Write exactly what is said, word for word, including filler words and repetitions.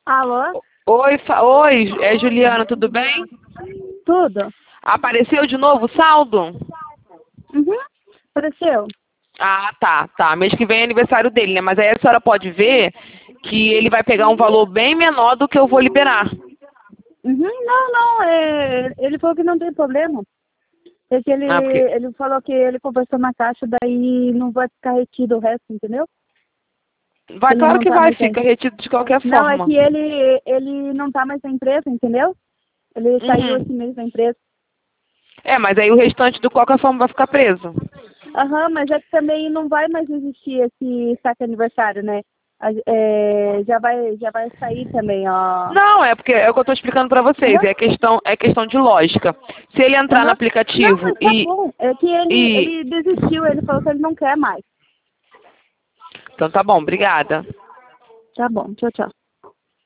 Alô? Oi, fa- oi, é Juliana, tudo bem? Tudo? Apareceu de novo o saldo? Uhum. Apareceu? Ah, tá, tá. Mês que vem é aniversário dele, né? Mas aí a senhora pode ver que ele vai pegar um valor bem menor do que eu vou liberar. Uhum. Não, não, é, ele falou que não tem problema. É que ele, Ah, porque... ele falou que ele conversou na caixa, daí não vai ficar retido o resto, entendeu? Vai, Ele claro não que tá vai, mais aí. fica retido de qualquer Não, é forma. que ele, ele não tá mais na empresa, entendeu? Ele saiu esse Uhum. mês da empresa. É, mas aí o restante de qualquer forma vai ficar preso. Aham, mas é que também não vai mais existir esse saque aniversário, né? A- é, já vai, já vai sair também, ó. Não, é porque é o que eu estou explicando para vocês. Aham. É questão, é questão de lógica. Se ele entrar no Aham. Não, aplicativo mas tá e, bom. É que ele, e... ele desistiu, ele falou que ele não quer mais. Então tá bom, obrigada. Tá bom, tchau, tchau.